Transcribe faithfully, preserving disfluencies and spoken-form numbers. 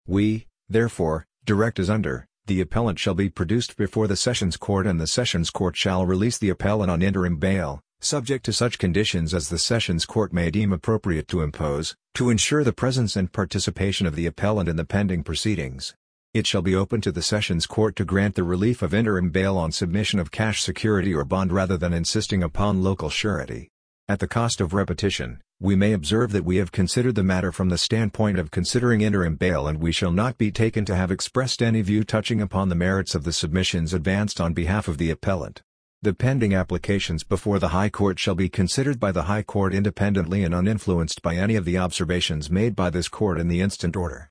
We, therefore, direct as under, the appellant shall be produced before the Sessions Court and the Sessions Court shall release the appellant on interim bail, subject to such conditions as the Sessions Court may deem appropriate to impose, to ensure the presence and participation of the appellant in the pending proceedings. It shall be open to the Sessions Court to grant the relief of interim bail on submission of cash security or bond rather than insisting upon local surety. At the cost of repetition, we may observe that we have considered the matter from the standpoint of considering interim bail, and we shall not be taken to have expressed any view touching upon the merits of the submissions advanced on behalf of the appellant. The pending applications before the High Court shall be considered by the High Court independently and uninfluenced by any of the observations made by this Court in the instant order.